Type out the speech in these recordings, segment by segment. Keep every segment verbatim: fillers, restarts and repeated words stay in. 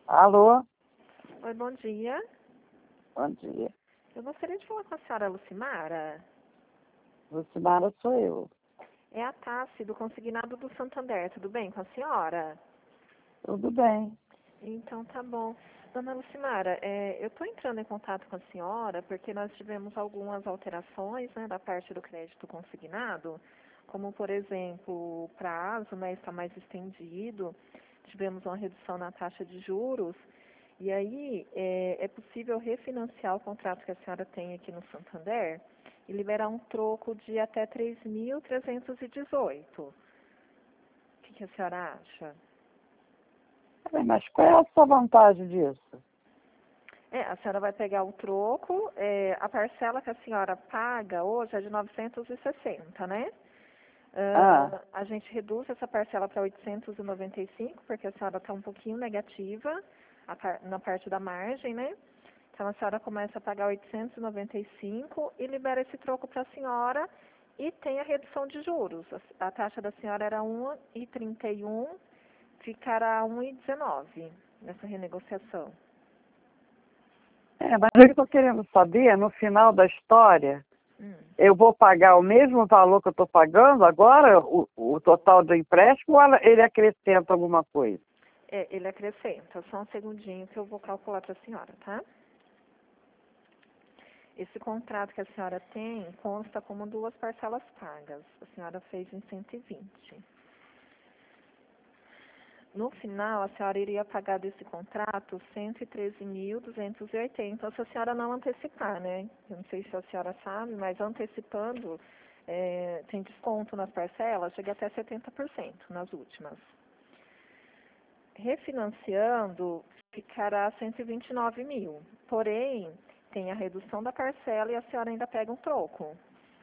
Alô? Oi, bom dia. Bom dia. Eu gostaria de falar com a senhora Lucimara. Lucimara sou eu. É a Tassi, do Consignado do Santander. Tudo bem com a senhora? Tudo bem. Então, tá bom. Dona Lucimara, é, eu estou entrando em contato com a senhora porque nós tivemos algumas alterações, né, da parte do crédito consignado, como, por exemplo, o prazo, né, está mais estendido, tivemos uma redução na taxa de juros, e aí é, é possível refinanciar o contrato que a senhora tem aqui no Santander e liberar um troco de até três mil trezentos e dezoito. O que, que a senhora acha? Peraí, mas qual é a sua vantagem disso? É, a senhora vai pegar o troco, é, a parcela que a senhora paga hoje é de novecentos e sessenta, né? Ah, Ah, a gente reduz essa parcela para oitocentos e noventa e cinco, porque a senhora está um pouquinho negativa a par, na parte da margem, né? Então a senhora começa a pagar oitocentos e noventa e cinco e libera esse troco para a senhora e tem a redução de juros. A, a taxa da senhora era um vírgula trinta e um, ficará um vírgula dezenove nessa renegociação. é, mas eu estou querendo saber, no final da história, Hum. eu vou pagar o mesmo valor que eu estou pagando agora, o, o total do empréstimo, ou ela- ele acrescenta alguma coisa? É, ele acrescenta. Só um segundinho que eu vou calcular para a senhora, tá? Esse contrato que a senhora tem consta como duas parcelas pagas. A senhora fez em cento e vinte. No final, a senhora iria pagar desse contrato cento e treze mil duzentos e oitenta, se a senhora não antecipar, né? Eu não sei se a senhora sabe, mas antecipando, é, tem desconto nas parcelas, chega até setenta por cento nas últimas. Refinanciando, ficará cento e vinte e nove mil. Porém, tem a redução da parcela e a senhora ainda pega um troco.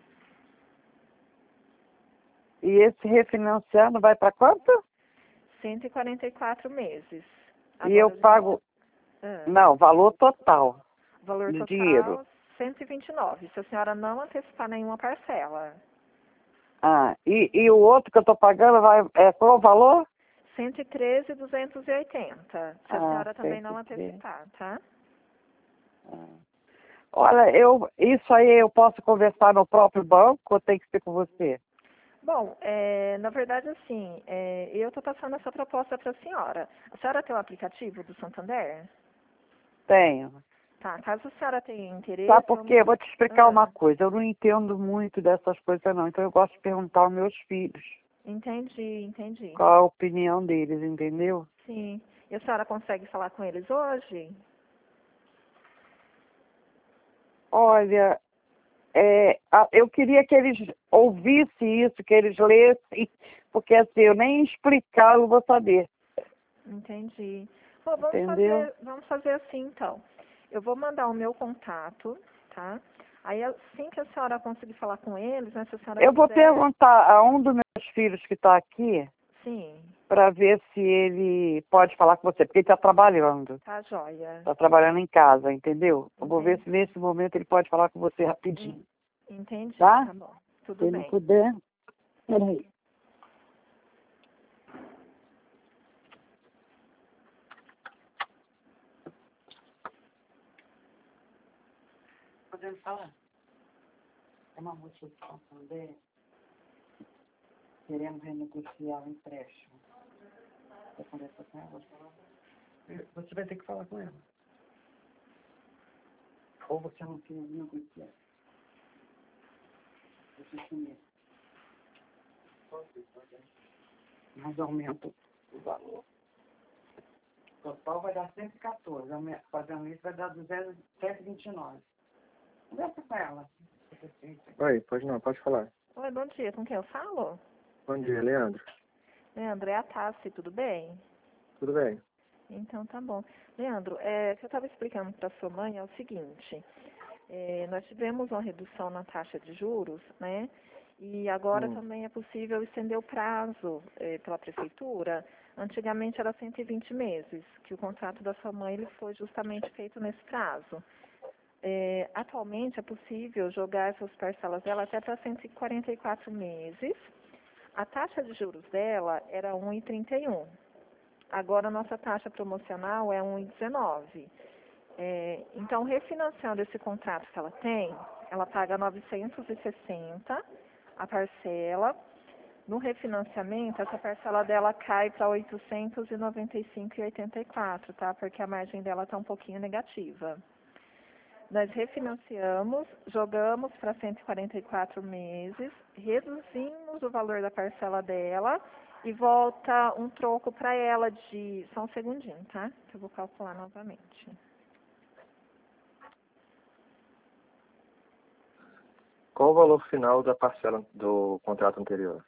E esse refinanciando vai para quanto? cento e quarenta e quatro meses. E eu Agora, gente, pago, ah, não, valor total valor de dinheiro. total cento e vinte e nove, se a senhora não antecipar nenhuma parcela. Ah, e, e o outro que eu estou pagando vai, é qual o valor? cento e treze mil duzentos e oitenta, se a Ah, senhora também não cento e treze. antecipar, tá? Ah. Olha, eu, isso aí eu posso conversar no próprio banco ou tem que ser com você? Bom, é, na verdade, assim, é, eu estou passando essa proposta para a senhora. A senhora tem o aplicativo do Santander? Tenho. Tá, caso a senhora tenha interesse... Sabe por eu- quê? Eu vou te explicar uma Ah, coisa. Eu não entendo muito dessas coisas não, então eu gosto de perguntar aos meus filhos entendi, entendi. qual a opinião deles, entendeu? Sim. E a senhora consegue falar com eles hoje? Olha, é, a- eu queria que eles ouvissem isso, que eles lessem, porque assim, eu nem explicar eu vou saber, Entendi. Bom, vamos entendeu? fazer, vamos fazer assim, então. Eu vou mandar o meu contato, tá? Aí, assim que a senhora conseguir falar com eles, né, se a senhora Eu vou quiser... perguntar a um dos meus filhos que está aqui, Sim, para ver se ele pode falar com você, porque ele está trabalhando. tá joia. Está trabalhando em casa, entendeu? Eu vou ver Entendi. se nesse momento ele pode falar com você rapidinho, Entendi, tá? tá bom. Se Tudo ele não bem. puder, peraí. Podemos falar? É uma moça de Santander. Queremos renegociar o empréstimo. Você conversa com ela? Você vai ter que falar com ela. Ou você não quer negociar. Você comer. Mas aumenta o valor. O total vai dar cento e quatorze. Aumenta- Fazendo isso vai dar duzentos e vinte e nove. Conversa com ela. Oi, pode não, pode falar. Oi, bom dia. Com quem eu falo? Bom dia, Leandro. Leandro, é a Tassi, tudo bem? Tudo bem? Então, tá bom. Leandro, é, o que eu estava explicando para sua mãe é o seguinte. É, nós tivemos uma redução na taxa de juros, né? E agora Hum. também é possível estender o prazo é, pela prefeitura. Antigamente era cento e vinte meses, que o contrato da sua mãe ele foi justamente feito nesse prazo. É, atualmente é possível jogar essas parcelas dela até para cento e quarenta e quatro meses. A taxa de juros dela era um vírgula trinta e um. Agora a nossa taxa promocional é um vírgula dezenove. É, então, refinanciando esse contrato que ela tem, ela paga novecentos e sessenta a parcela. No refinanciamento, essa parcela dela cai para oitocentos e noventa e cinco reais e oitenta e quatro centavos, tá? Porque a margem dela está um pouquinho negativa. Nós refinanciamos, jogamos para cento e quarenta e quatro meses, reduzimos o valor da parcela dela e volta um troco para ela de... Só um segundinho, tá? Que eu vou calcular novamente. Qual o valor final da parcela do contrato anterior?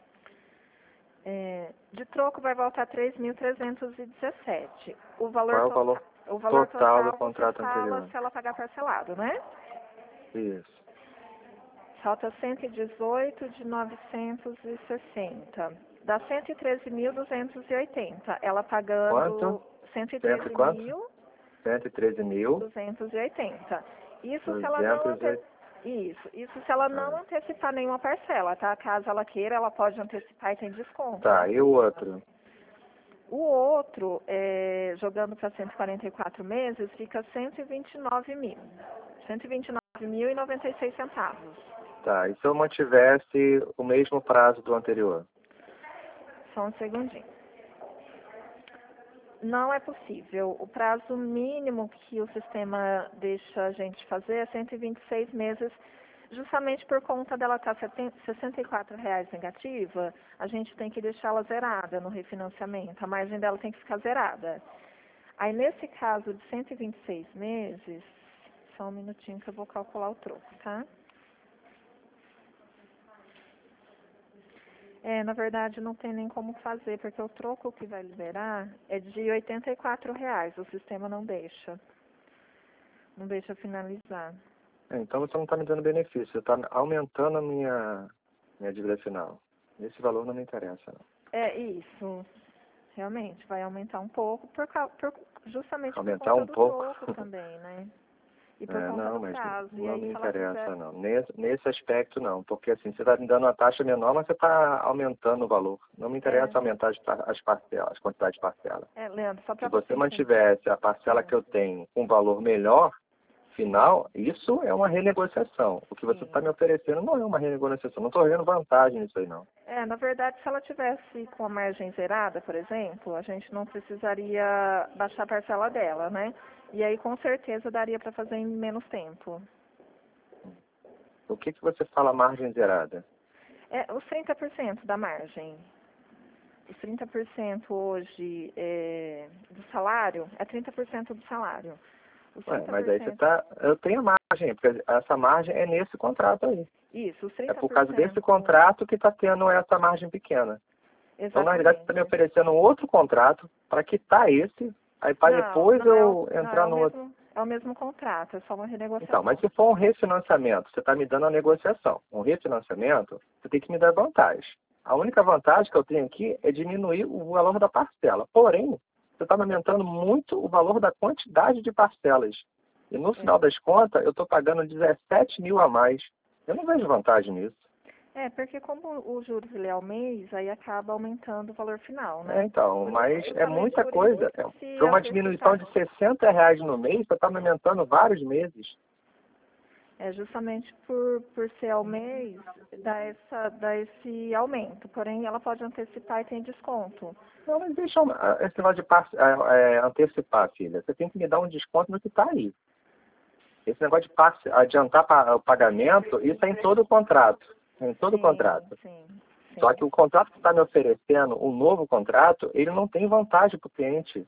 É, de troco vai voltar três mil trezentos e dezessete. O valor, Qual é o to valor, o valor total, total do contrato você fala anterior? se ela pagar parcelado, né? Isso. Falta cento e dezoito de novecentos e sessenta. Dá cento e treze mil duzentos e oitenta. Ela pagando Quanto? cento e Cento e treze quanto? mil cento e treze mil, duzentos e oitenta. Isso se ela não duzentos e ante... oitenta. Isso, isso se ela não Ah. antecipar nenhuma parcela, tá? Caso ela queira, ela pode antecipar e tem desconto. Tá, e o outro? O outro, é, jogando para cento e quarenta e quatro meses, fica cento e vinte e nove mil. cento e vinte e nove mil e noventa e seis centavos. Tá, e se eu mantivesse o mesmo prazo do anterior? Só um segundinho. Não é possível. O prazo mínimo que o sistema deixa a gente fazer é cento e vinte e seis meses, justamente por conta dela estar sessenta e quatro reais negativa, a gente tem que deixá-la zerada no refinanciamento. A margem dela tem que ficar zerada. Aí, nesse caso de cento e vinte e seis meses, só um minutinho que eu vou calcular o troco, tá? É, na verdade, não tem nem como fazer, porque o troco que vai liberar é de oitenta e quatro reais. O sistema não deixa. Não deixa finalizar. É, então você não está me dando benefício, você está aumentando a minha, minha dívida final. Esse valor não me interessa, não. É isso. Realmente, vai aumentar um pouco, por, cau- por, justamente Aumentar por conta um do pouco? troco também, né? E por É, conta não, do mas prazo. E não aí, me se ela interessa, fizer... não. Nesse, nesse aspecto, não. Porque assim, você está me dando uma taxa menor, mas você está aumentando o valor. Não me interessa É, aumentar as, par- as parcelas, as quantidades de parcela. é, Leandro, só Se para você você entender. mantivesse a parcela É, que eu tenho com um valor melhor, final, isso é uma renegociação. O que você está sim. me oferecendo não é uma renegociação. Não estou vendo vantagem nisso aí, não. É, na verdade, se ela tivesse com a margem zerada, por exemplo, a gente não precisaria baixar a parcela dela, né? E aí, com certeza, daria para fazer em menos tempo. O que, que você fala margem zerada? É, os trinta por cento da margem. Os trinta por cento hoje é, do salário é trinta por cento do salário. Os Ué, trinta mas por aí você cento, tá. Eu tenho margem, porque essa margem é nesse contrato aí. isso, os É trinta por por causa desse cento, contrato que está tendo essa margem pequena. Então, na realidade, você está me exatamente. oferecendo um outro contrato para quitar esse, aí para Não, depois não é, o, eu não, é entrar o no outro. mesmo, é o mesmo contrato, é só uma renegociação. Então, mas se for um refinanciamento, você está me dando a negociação. Um refinanciamento, você tem que me dar vantagem. A única vantagem que eu tenho aqui é diminuir o valor da parcela. Porém, você está aumentando muito o valor da quantidade de parcelas. E no final das contas, eu estou pagando dezessete mil a mais. Eu não vejo vantagem nisso. É, porque como o juros ele é ao mês, aí acaba aumentando o valor final, né? É, então, Por mas isso- é justamente muita por coisa. isso, É se para uma antecipar. diminuição de sessenta reais no mês, você está me aumentando vários meses. É justamente por, por ser ao mês, dá, essa, dá esse aumento. Porém, ela pode antecipar e tem desconto. Não, mas deixa eu- esse negócio de par- é, é, antecipar, filha. Você tem que me dar um desconto no que está aí. Esse negócio de par- adiantar pa- o pagamento, isso é em todo o contrato. É em todo o Sim, contrato. sim, sim. Só que o contrato que está me oferecendo, um novo contrato, ele não tem vantagem para o cliente.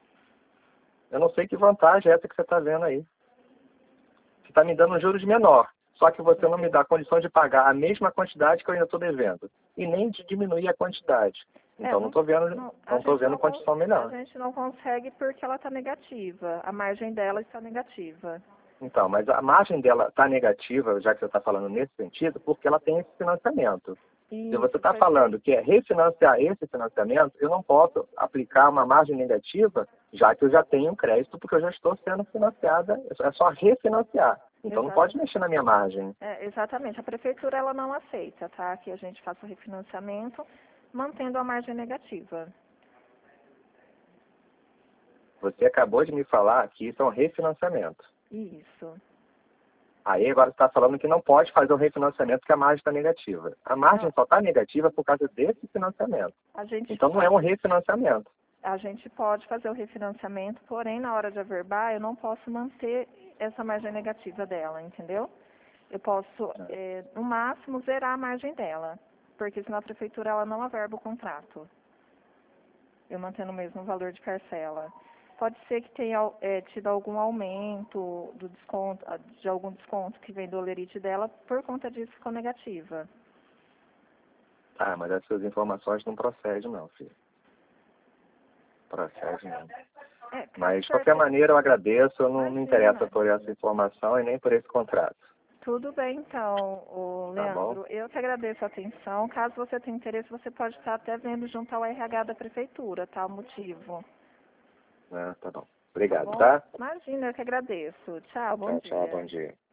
Eu não sei que vantagem é essa que você está vendo aí. Você está me dando um juros menor. Só que você não me dá a condição de pagar a mesma quantidade que eu ainda estou devendo. E nem de diminuir a quantidade. É, Então não estou vendo, não, a não estou gente vendo não condição cons- melhor. A gente não consegue porque ela está negativa. A margem dela está negativa. Então, mas a margem dela está negativa, já que você está falando nesse sentido, porque ela tem esse financiamento. Se Isso, você está perfeito. falando que é refinanciar esse financiamento, eu não posso aplicar uma margem negativa, já que eu já tenho um crédito, porque eu já estou sendo financiada, é só refinanciar. Então não Exato. pode mexer na minha margem. É, exatamente. A prefeitura ela não aceita, tá? Que a gente faça o refinanciamento mantendo a margem negativa. Você acabou de me falar que isso é um refinanciamento. Isso. Aí agora você está falando que não pode fazer o refinanciamento porque a margem está negativa. A margem Não. só está negativa por causa desse financiamento. A gente Então não é um refinanciamento. A gente pode fazer o refinanciamento, porém, na hora de averbar, eu não posso manter essa margem negativa dela, entendeu? Eu posso, é, no máximo, zerar a margem dela, porque senão a prefeitura ela não averba o contrato. Eu mantendo o mesmo valor de parcela. Pode ser que tenha é, tido algum aumento do desconto, de algum desconto que vem do olerite dela, por conta disso ficou negativa. Ah, mas essas informações não procedem não, filho. Procede não. É, Mas, de qualquer maneira, eu agradeço. Eu não me interessa por essa informação e nem por esse contrato. Tudo bem, então, o Tá Leandro. bom. Eu que agradeço a atenção. Caso você tenha interesse, você pode estar até vendo junto ao R H da prefeitura, tá? O motivo. Ah, tá bom. Obrigado, Tá bom? tá? Imagina, eu que agradeço. Tchau, bom Tchau, dia. tchau, bom dia.